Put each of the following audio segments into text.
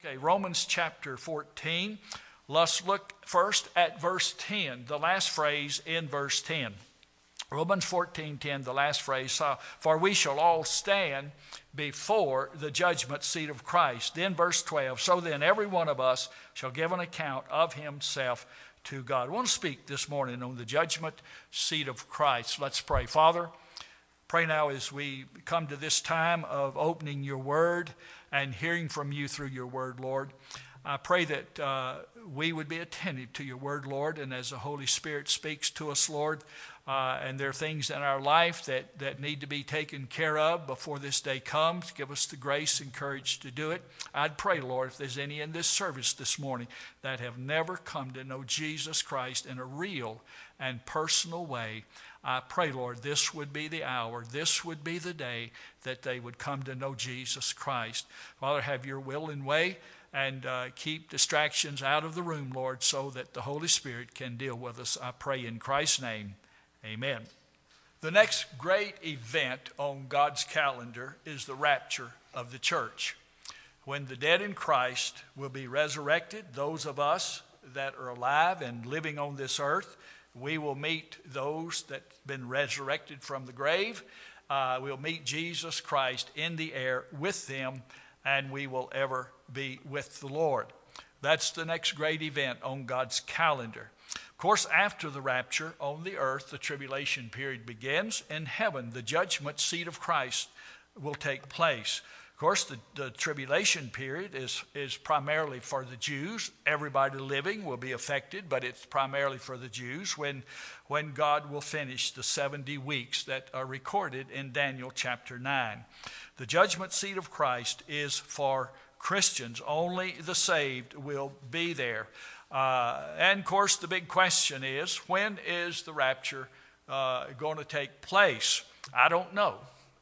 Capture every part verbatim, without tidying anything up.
Okay, Romans chapter fourteen. Let's look first at verse ten, the last phrase in verse ten. Romans fourteen ten, the last phrase, for we shall all stand before the judgment seat of Christ. Then verse twelve, so then every one of us shall give an account of himself to God. I want to speak this morning on the judgment seat of Christ. Let's pray. Father, pray now as we come to this time of opening your word and hearing from you through your word, Lord. I pray that uh, we would be attentive to your word, Lord, and as the Holy Spirit speaks to us, Lord, uh, and there are things in our life that, that need to be taken care of before this day comes. Give us the grace and courage to do it. I'd pray, Lord, if there's any in this service this morning that have never come to know Jesus Christ in a real and personal way, I pray, Lord, this would be the hour, this would be the day that they would come to know Jesus Christ. Father, have your will and way. And uh, keep distractions out of the room, Lord, so that the Holy Spirit can deal with us. I pray in Christ's name, amen. The next great event on God's calendar is the rapture of the church. When the dead in Christ will be resurrected, those of us that are alive and living on this earth, we will meet those that have been resurrected from the grave. Uh, we'll meet Jesus Christ in the air with them, and we will ever be with the Lord. That's the next great event on God's calendar. Of course, after the rapture on the earth, the tribulation period begins. In heaven, the judgment seat of Christ will take place. Of course, the, the tribulation period is, is primarily for the Jews. Everybody living will be affected, but it's primarily for the Jews when, when God will finish the seventy weeks that are recorded in Daniel chapter nine. The judgment seat of Christ is for Christians. Only the saved will be there. Uh, and of course, the big question is, when is the rapture uh, going to take place? I don't know.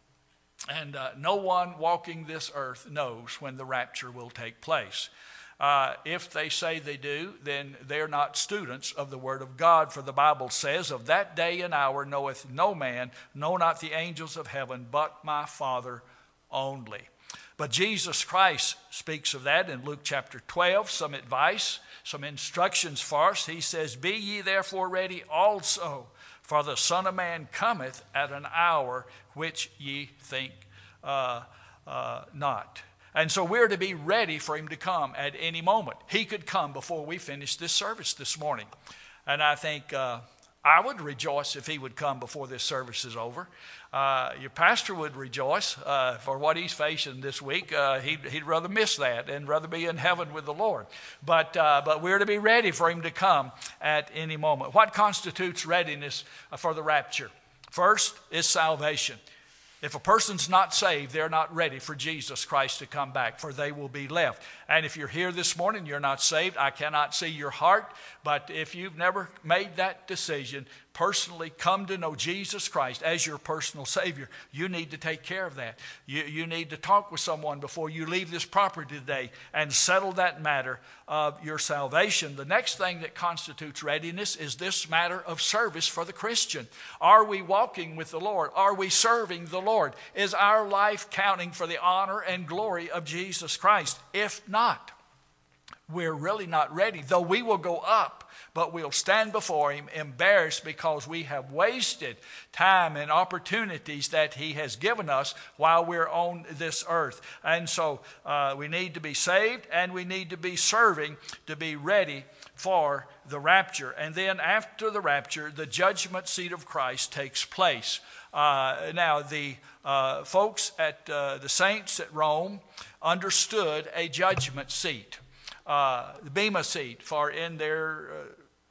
And uh, no one walking this earth knows when the rapture will take place. Uh, if they say they do, then they're not students of the Word of God. For the Bible says, of that day and hour knoweth no man, no not the angels of heaven, but my Father only. But Jesus Christ speaks of that in Luke chapter twelve, some advice, some instructions for us. He says, be ye therefore ready also, for the Son of Man cometh at an hour which ye think uh, uh, not. And so we're to be ready for him to come at any moment. He could come before we finish this service this morning. And I think uh, I would rejoice if he would come before this service is over. Uh, your pastor would rejoice uh, for what he's facing this week. Uh, he'd, he'd rather miss that and rather be in heaven with the Lord. But, uh, but we're to be ready for him to come at any moment. What constitutes readiness for the rapture? First is salvation. If a person's not saved, they're not ready for Jesus Christ to come back, for they will be left. And if you're here this morning, you're not saved, I cannot see your heart. But if you've never made that decision, personally come to know Jesus Christ as your personal Savior, you need to take care of that. You, you need to talk with someone before you leave this property today and settle that matter of your salvation. The next thing that constitutes readiness is this matter of service for the Christian. Are we walking with the Lord? Are we serving the Lord? Is our life counting for the honor and glory of Jesus Christ? If not, we're really not ready. Though we will go up, but we'll stand before him embarrassed because we have wasted time and opportunities that he has given us while we're on this earth. And so uh, we need to be saved and we need to be serving to be ready for the rapture. And then after the rapture, the judgment seat of Christ takes place. Uh, now, the uh, folks at uh, the saints at Rome understood a judgment seat. Uh, the Bema seat, for in their uh,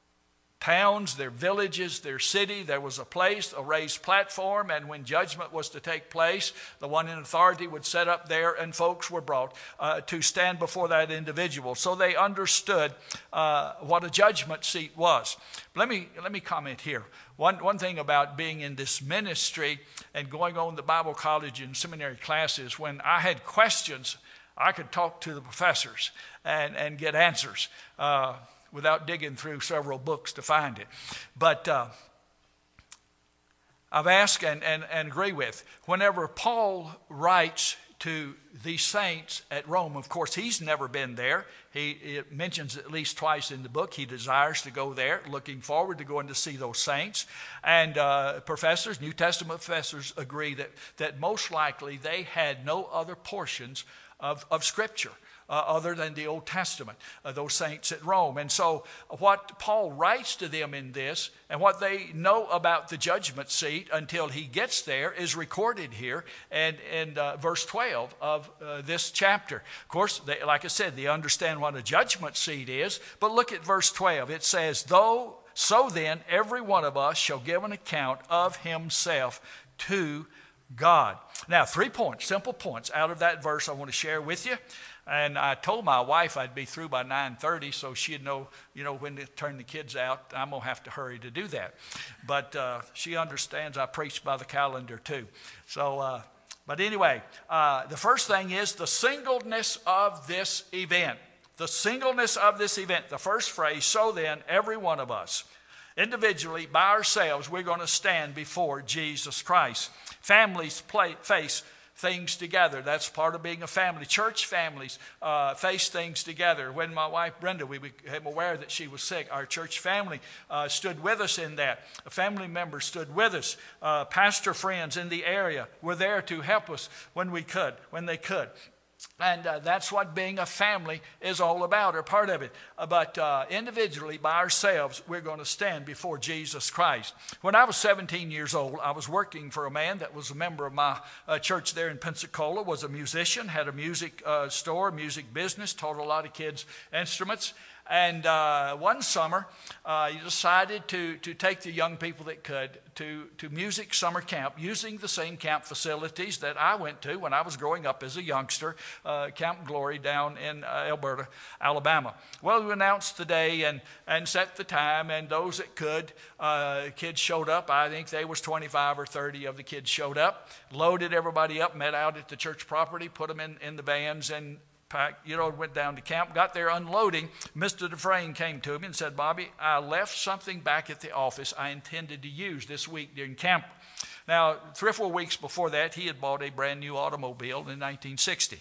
towns, their villages, their city, there was a place, a raised platform, and when judgment was to take place, the one in authority would set up there and folks were brought uh, to stand before that individual. So they understood uh, what a judgment seat was. Let me, let me comment here. One, one thing about being in this ministry and going on the Bible college and seminary classes, when I had questions, I could talk to the professors and, and get answers uh, without digging through several books to find it. But uh, I've asked and, and, and agree with, whenever Paul writes to the saints at Rome. Of course, he's never been there. He it mentions at least twice in the book he desires to go there, looking forward to going to see those saints. And uh, professors, New Testament professors, agree that, that most likely they had no other portions of, of Scripture Uh, other than the Old Testament, uh, those saints at Rome. And so what Paul writes to them in this, and what they know about the judgment seat until he gets there, is recorded here and in uh, verse twelve of uh, this chapter. Of course, they, like I said, they understand what a judgment seat is, but look at verse twelve. It says, "Though so then every one of us shall give an account of himself to God." Now, three points, simple points out of that verse I want to share with you. And I told my wife I'd be through by nine thirty, so she'd know, you know, when to turn the kids out. I'm going to have to hurry to do that. But uh, she understands I preach by the calendar too. So, uh, but anyway, uh, the first thing is the singleness of this event. The singleness of this event. The first phrase, "So then, every one of us, individually, by ourselves, we're going to stand before Jesus Christ." Families play, face things together. That's part of being a family. Church families uh, face things together. When my wife Brenda, we became aware that she was sick, our church family uh, stood with us in that. A family member stood with us. Uh, pastor friends in the area were there to help us when we could, when they could. And uh, that's what being a family is all about, or part of it. Uh, but uh, individually, by ourselves, we're going to stand before Jesus Christ. When I was seventeen years old, I was working for a man that was a member of my uh, church there in Pensacola, was a musician, had a music uh, store, music business, taught a lot of kids instruments. And uh, one summer, uh, he decided to, to take the young people that could to, to music summer camp, using the same camp facilities that I went to when I was growing up as a youngster, uh, Camp Glory down in uh, Alberta, Alabama. Well, we announced the day and, and set the time, and those that could, uh, kids showed up. I think there was twenty-five or thirty of the kids showed up, loaded everybody up, met out at the church property, put them in, in the vans, and packed, you know, went down to camp, got there unloading. Mister Dufresne came to me and said, "Bobby, I left something back at the office I intended to use this week during camp." Now, three or four weeks before that, he had bought a brand new automobile in nineteen sixty.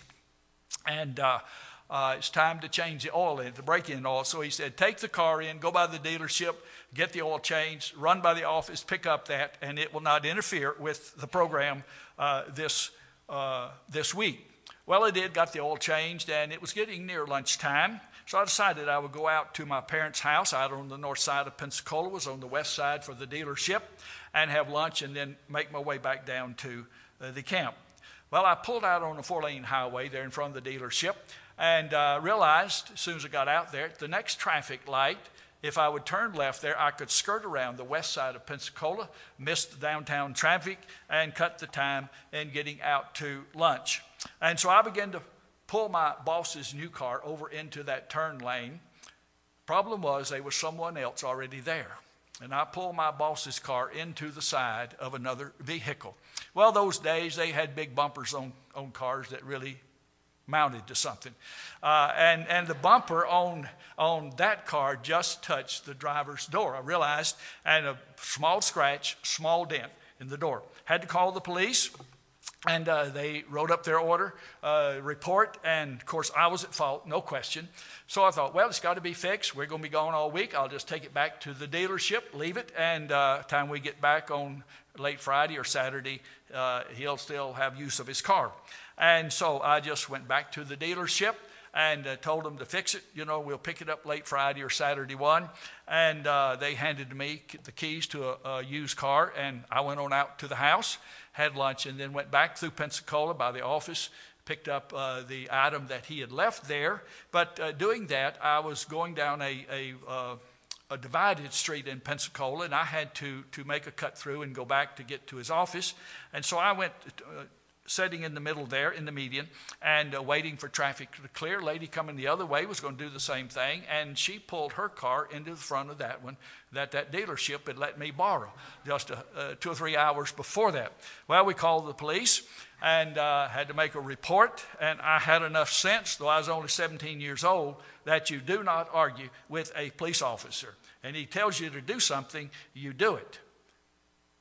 And uh, uh, it's time to change the oil in it, the break-in oil. So he said, "Take the car in, go by the dealership, get the oil changed, run by the office, pick up that, and it will not interfere with the program uh, this uh, this week." Well, I did, got the oil changed, and it was getting near lunchtime. So I decided I would go out to my parents' house out on the north side of Pensacola, was on the west side for the dealership, and have lunch and then make my way back down to uh, the camp. Well, I pulled out on the four-lane highway there in front of the dealership and uh, realized as soon as I got out there, the next traffic light, if I would turn left there, I could skirt around the west side of Pensacola, miss the downtown traffic, and cut the time in getting out to lunch. And so I began to pull my boss's new car over into that turn lane. Problem was, there was someone else already there. And I pulled my boss's car into the side of another vehicle. Well, those days, they had big bumpers on, on cars that really mounted to something. Uh, and, and the bumper on, on that car just touched the driver's door, I realized, and a small scratch, small dent in the door. Had to call the police. And uh, they wrote up their order, uh, report, and of course I was at fault, no question. So I thought, well, it's got to be fixed. We're going to be gone all week. I'll just take it back to the dealership, leave it, and uh, time we get back on late Friday or Saturday, uh, he'll still have use of his car. And so I just went back to the dealership and uh, told them to fix it. You know, we'll pick it up late Friday or Saturday one. And uh, they handed me the keys to a, a used car, and I went on out to the house, had lunch, and then went back through Pensacola by the office, picked up uh, the item that he had left there. But uh, doing that, I was going down a, a, uh, a divided street in Pensacola, and I had to, to make a cut through and go back to get to his office. And so I went uh, sitting in the middle there in the median and uh, waiting for traffic to clear. A lady coming the other way was going to do the same thing, and she pulled her car into the front of that one that that dealership had let me borrow just uh, uh, two or three hours before that. Well, we called the police and uh, had to make a report, and I had enough sense, though I was only seventeen years old, that you do not argue with a police officer. And he tells you to do something, you do it.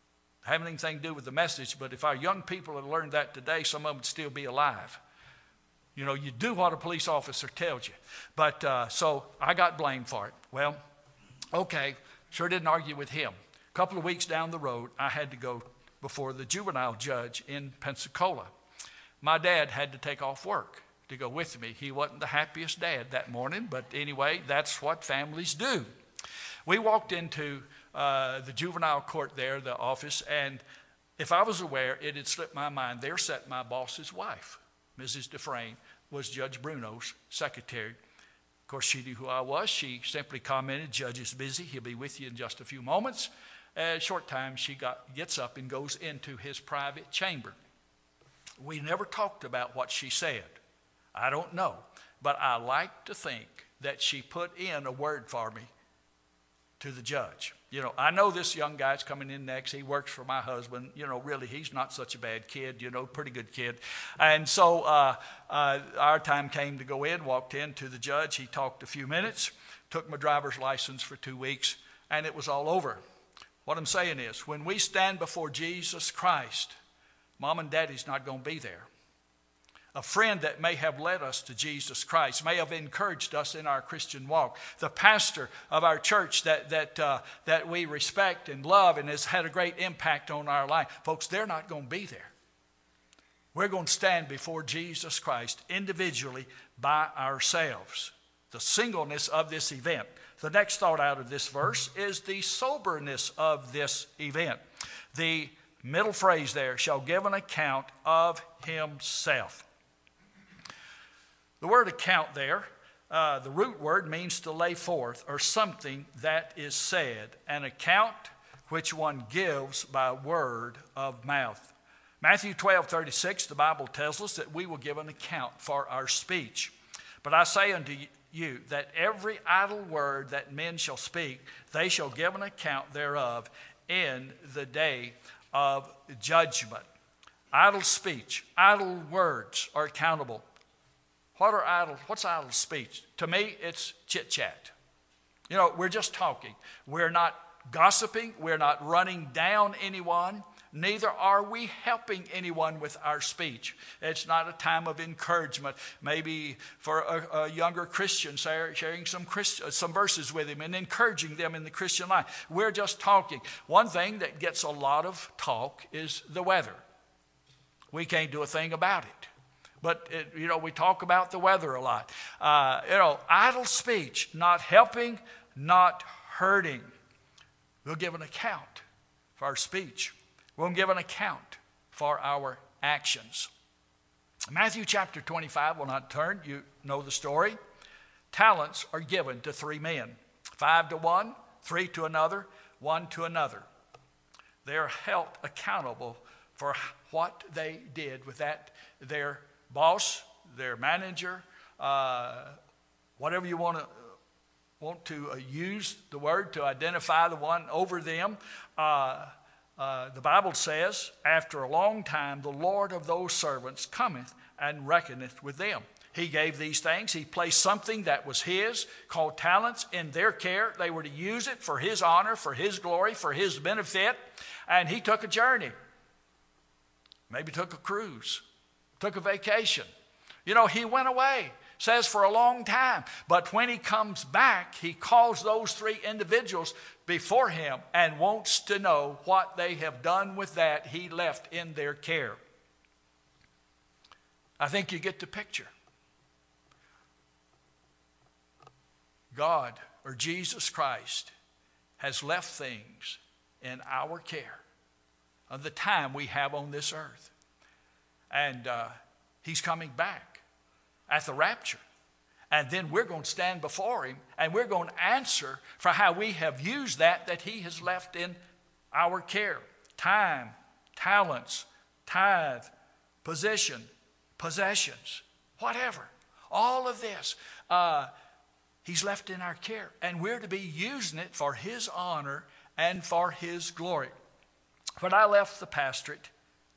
having anything to do with the message, but if our young people had learned that today, some of them would still be alive. You know, you do what a police officer tells you. But uh, so I got blamed for it. Well, okay, sure didn't argue with him. A couple of weeks down the road, I had to go before the juvenile judge in Pensacola. My dad had to take off work to go with me. He wasn't the happiest dad that morning, but anyway, that's what families do. We walked into uh, the juvenile court there, the office, and if I was aware, it had slipped my mind, there sat my boss's wife, Missus Dufresne, was Judge Bruno's secretary. Of course, she knew who I was. She simply commented, "Judge is busy. He'll be with you in just a few moments." A short time, she got, gets up and goes into his private chamber. We never talked about what she said. I don't know. But I like to think that she put in a word for me to the judge. You know, I know this young guy's coming in next. He works for my husband. You know, really, he's not such a bad kid, you know, pretty good kid. And so uh, uh, our time came to go in, walked in to the judge. He talked a few minutes, took my driver's license for two weeks, and it was all over. What I'm saying is, when we stand before Jesus Christ, Mom and Daddy's not going to be there. A friend that may have led us to Jesus Christ, may have encouraged us in our Christian walk. The pastor of our church that, that, uh, that we respect and love and has had a great impact on our life. Folks, they're not going to be there. We're going to stand before Jesus Christ individually by ourselves. The singleness of this event. The next thought out of this verse is the soberness of this event. The middle phrase there, shall give an account of himself. The word account there, uh, the root word means to lay forth or something that is said. An account which one gives by word of mouth. Matthew twelve thirty-six, the Bible tells us that we will give an account for our speech. But I say unto you that every idle word that men shall speak, they shall give an account thereof in the day of judgment. Idle speech, idle words are accountable. What are idle? What's idle speech? To me, it's chit-chat. You know, we're just talking. We're not gossiping. We're not running down anyone. Neither are we helping anyone with our speech. It's not a time of encouragement. Maybe for a, a younger Christian, sharing some, Christ, some verses with him and encouraging them in the Christian life. We're just talking. One thing that gets a lot of talk is the weather. We can't do a thing about it. But, it, you know, we talk about the weather a lot. Uh, you know, idle speech, not helping, not hurting. We'll give an account for our speech. We'll give an account for our actions. Matthew chapter twenty-five, will not turn. You know the story. Talents are given to three men. Five to one, three to another, one to another. They are held accountable for what they did with that, their boss, their manager, uh, whatever you want to want to uh, use the word to identify the one over them. Uh, uh, the Bible says, after a long time, the Lord of those servants cometh and reckoneth with them. He gave these things. He placed something that was his, called talents, in their care. They were to use it for his honor, for his glory, for his benefit. And he took a journey. Maybe took a cruise. Took a vacation. You know, he went away, says for a long time. But when he comes back, he calls those three individuals before him and wants to know what they have done with that he left in their care. I think you get the picture. God, or Jesus Christ, has left things in our care of the time we have on this earth. And uh, he's coming back at the rapture. And then we're going to stand before him and we're going to answer for how we have used that that he has left in our care. Time, talents, tithe, position, possessions, whatever. All of this, uh, he's left in our care. And we're to be using it for his honor and for his glory. When I left the pastorate,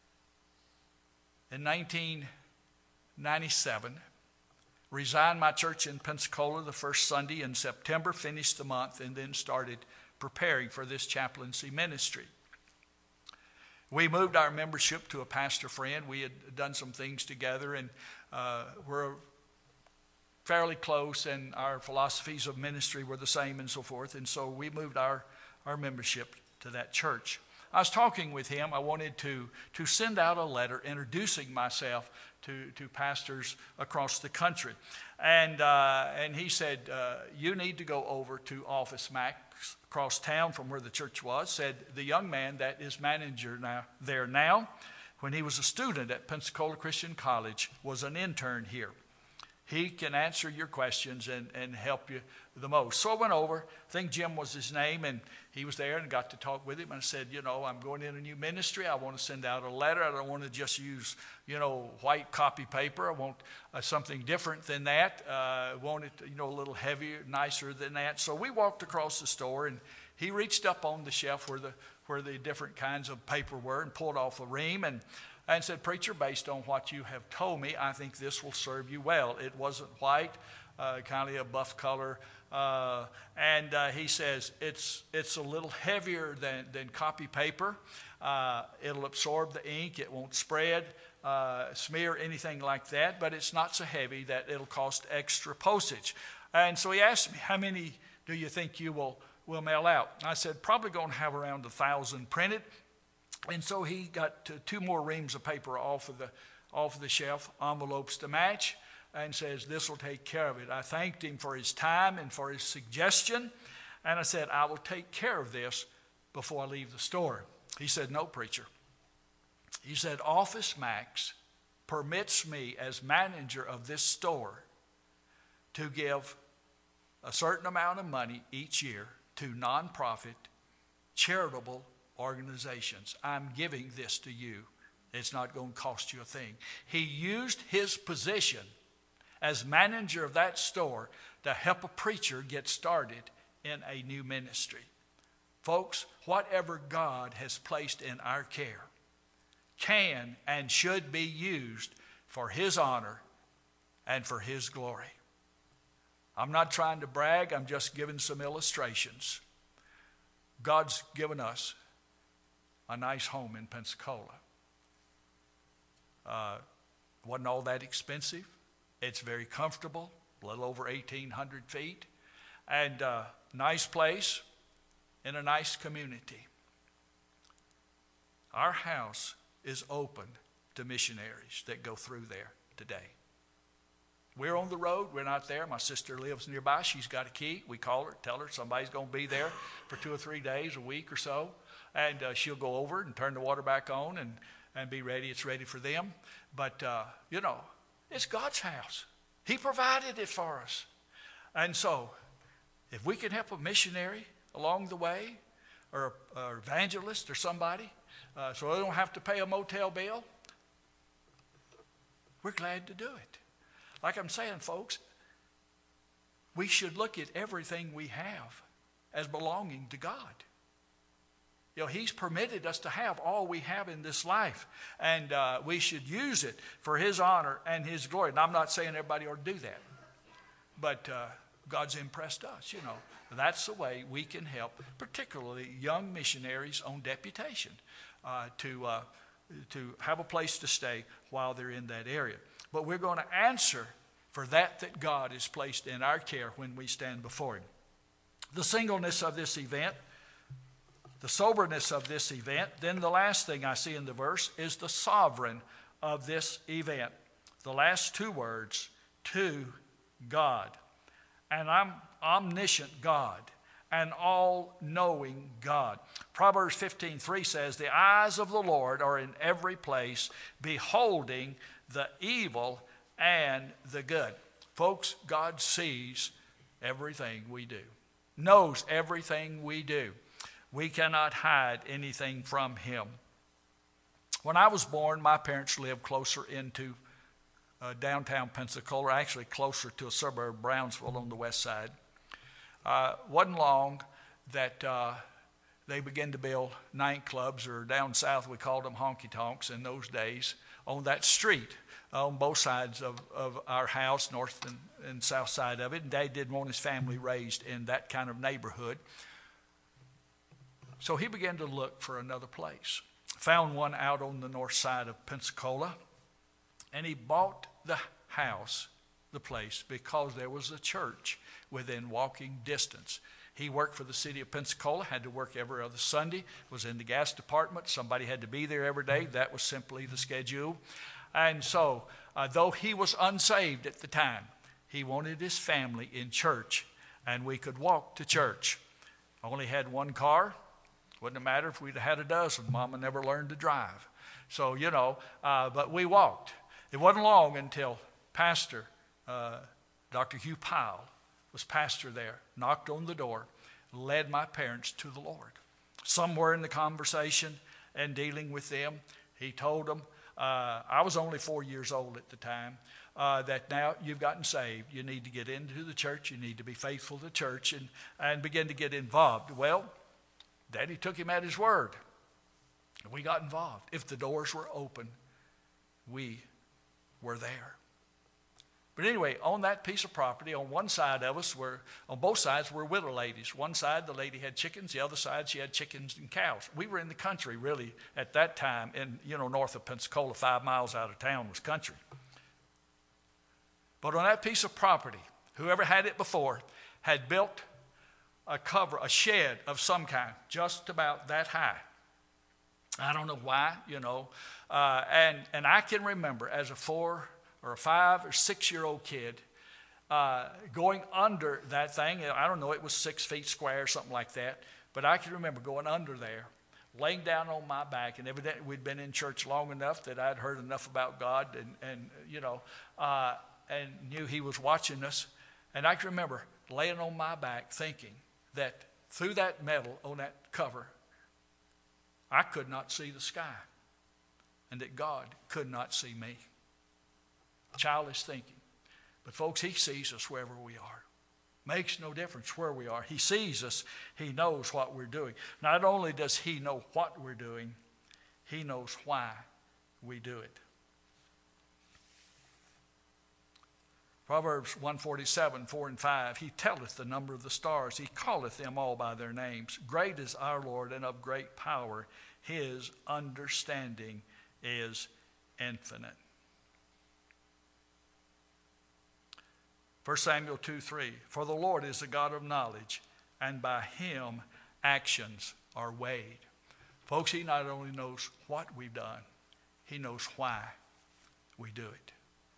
in nineteen ninety-seven, resigned my church in Pensacola the first Sunday in September, finished the month, and then started preparing for this chaplaincy ministry. We moved our membership to a pastor friend. We had done some things together, and uh, we're fairly close, and our philosophies of ministry were the same and so forth. And so we moved our, our membership to that church. I was talking with him. I wanted to, to send out a letter introducing myself to, to pastors across the country. And, uh, and he said, uh, you need to go over to Office Max across town from where the church was. Said the young man that is manager now there now, when he was a student at Pensacola Christian College, was an intern here. He can answer your questions and, and help you the most. So I went over. I think Jim was his name, and he was there and got to talk with him. And I said, you know, I'm going in a new ministry. I want to send out a letter. I don't want to just use, you know, white copy paper. I want uh, something different than that. Uh, I want it, you know, a little heavier, nicer than that. So we walked across the store, and he reached up on the shelf where the where the different kinds of paper were and pulled off a ream and and said, preacher, based on what you have told me, I think this will serve you well. It wasn't white, uh, kind of a buff color. Uh, and uh, he says, it's it's a little heavier than, than copy paper. Uh, it'll absorb the ink. It won't spread, uh, smear, anything like that. But it's not so heavy that it'll cost extra postage. And so he asked me, how many do you think you will, will mail out? I said, probably going to have around a thousand printed. And so he got two more reams of paper off of the off of the shelf, envelopes to match, and says, this will take care of it. I thanked him for his time and for his suggestion. And I said, I will take care of this before I leave the store. He said, no, preacher. He said, Office Max permits me as manager of this store to give a certain amount of money each year to nonprofit, charitable organizations. I'm giving this to you. It's not going to cost you a thing. He used his position as manager of that store to help a preacher get started in a new ministry. Folks, whatever God has placed in our care can and should be used for his honor and for his glory. I'm not trying to brag. I'm just giving some illustrations. God's given us a nice home in Pensacola. Uh, wasn't all that expensive. It's very comfortable, a little over eighteen hundred feet. And uh, nice place in a nice community. Our house is open to missionaries that go through there today. We're on the road. We're not there. My sister lives nearby. She's got a key. We call her, tell her somebody's going to be there for two or three days, a week or so. And uh, she'll go over and turn the water back on and, and be ready. It's ready for them. But, uh, you know, it's God's house. He provided it for us. And so, if we can help a missionary along the way, or an evangelist or somebody, uh, so they don't have to pay a motel bill, we're glad to do it. Like I'm saying, folks, we should look at everything we have as belonging to God. You know, he's permitted us to have all we have in this life, and uh, we should use it for his honor and his glory. And I'm not saying everybody ought to do that, but uh, God's impressed us, you know. That's the way we can help, particularly young missionaries on deputation, uh, to, uh, to have a place to stay while they're in that area. But we're going to answer for that that God has placed in our care when we stand before him. The singleness of this event, the soberness of this event. Then the last thing I see in the verse is the sovereign of this event. The last two words, to God. And I'm omniscient God, an all-knowing God. Proverbs fifteen three says, the eyes of the Lord are in every place, beholding the evil and the good. Folks, God sees everything we do, knows everything we do. We cannot hide anything from him. When I was born, my parents lived closer into uh, downtown Pensacola, actually closer to a suburb of Brownsville on the west side. Uh, wasn't long that uh, they began to build nightclubs, or down south we called them honky-tonks in those days, on that street, on both sides of, of our house, north and, and south side of it. And Dad didn't want his family raised in that kind of neighborhood. So he began to look for another place. found one out on the north side of Pensacola, and he bought the house, the place, because there was a church within walking distance. He worked for the city of Pensacola, had to work every other Sunday, was in the gas department. Somebody had to be there every day. That was simply the schedule. And so, uh, though he was unsaved at the time, he wanted his family in church, and we could walk to church. I only had one car. Wouldn't have mattered if we'd had a dozen. Mama never learned to drive. So, you know, uh, but we walked. It wasn't long until Pastor uh, Doctor Hugh Powell was pastor there, knocked on the door, led my parents to the Lord. Somewhere in the conversation and dealing with them, he told them, uh, I was only four years old at the time, uh, that now you've gotten saved. You need to get into the church. You need to be faithful to church and, and begin to get involved. Well, Daddy took him at his word. We got involved. If the doors were open, we were there. But anyway, on that piece of property, on one side of us were, on both sides were widow ladies. One side, the lady had chickens. The other side, she had chickens and cows. We were in the country, really, at that time, in, you know, north of Pensacola, five miles out of town was country. But on that piece of property, whoever had it before had built a cover, a shed of some kind, just about that high. I don't know why, you know. Uh, and, and I can remember as a four or a five or six-year-old kid uh, going under that thing. I don't know, it was six feet square or something like that. But I can remember going under there, laying down on my back, and evidently we'd been in church long enough that I'd heard enough about God and, and you know, uh, and knew he was watching us. And I can remember laying on my back thinking that through that metal on that cover, I could not see the sky, and that God could not see me. Childish thinking. But folks, he sees us wherever we are. Makes no difference where we are. He sees us. He knows what we're doing. Not only does he know what we're doing, he knows why we do it. Proverbs one forty-seven, four and five, he telleth the number of the stars. He calleth them all by their names. Great is our Lord, and of great power. His understanding is infinite. First Samuel two, three, for the Lord is the God of knowledge, and by him actions are weighed. Folks, he not only knows what we've done, he knows why we do it.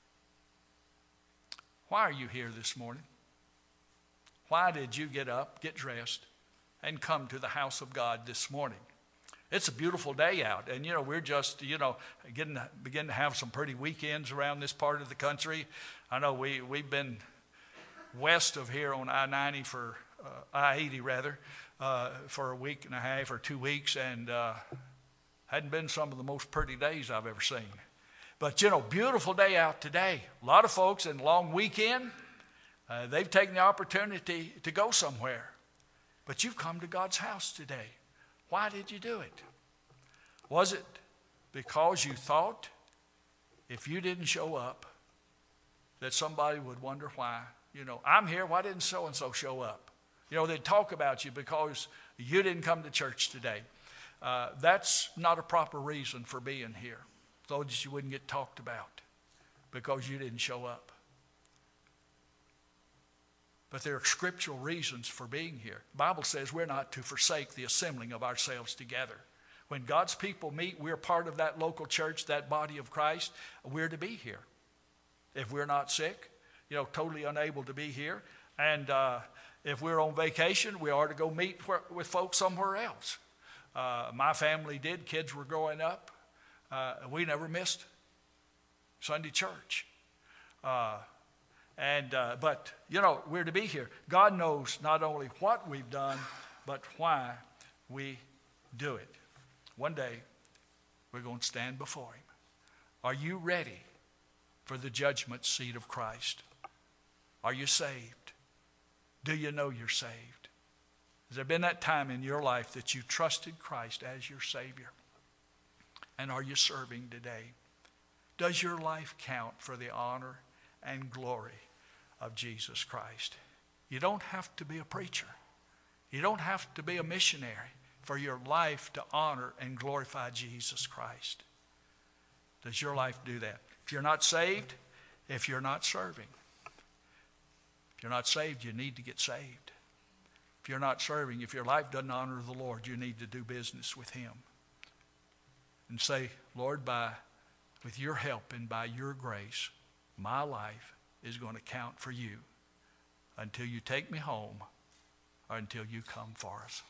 Why are you here this morning? Why did you get up, get dressed, and come to the house of God this morning? It's a beautiful day out, and, you know, we're just, you know, getting to, begin to have some pretty weekends around this part of the country. I know we, we've been west of here on I ninety for, uh, I eighty rather, uh, for a week and a half or two weeks, and uh, hadn't been some of the most pretty days I've ever seen. But, you know, beautiful day out today. A lot of folks in long weekend, uh, they've taken the opportunity to go somewhere. But you've come to God's house today. Why did you do it? Was it because you thought if you didn't show up that somebody would wonder why? You know, I'm here, why didn't so-and-so show up? You know, they'd talk about you because you didn't come to church today. Uh, that's not a proper reason for being here, so that you wouldn't get talked about because you didn't show up. But there are scriptural reasons for being here. The Bible says we're not to forsake the assembling of ourselves together. When God's people meet, we're part of that local church, that body of Christ. We're to be here. If we're not sick, you know, totally unable to be here, and uh, if we're on vacation, we are to go meet where, with folks somewhere else. Uh, my family did. Kids were growing up. Uh, we never missed Sunday church. Uh, and uh, but, you know, we're to be here. God knows not only what we've done, but why we do it. One day, we're going to stand before him. Are you ready for the judgment seat of Christ? Are you saved? Do you know you're saved? Has there been that time in your life that you trusted Christ as your Savior? And are you serving today? Does your life count for the honor and glory of Jesus Christ? You don't have to be a preacher. You don't have to be a missionary. for your life to honor and glorify Jesus Christ? Does your life do that? If you're not saved, if you're not serving, if you're not saved, you need to get saved. If you're not serving, if your life doesn't honor the Lord, you need to do business with Him. And say, Lord, by with your help and by your grace, my life is going to count for you until you take me home or until you come for us.